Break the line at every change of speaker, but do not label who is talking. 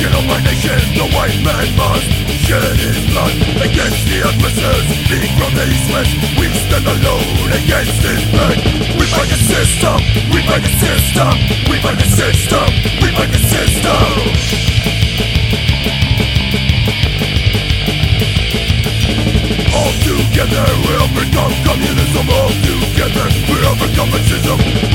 destruction of my nation. The white man must shed his blood against the aggressors. Lead from the east-west, we stand alone against this threat. We fight the system, we fight the system, we fight the system, we fight the system. All together we overcome communism. All together we overcome fascism.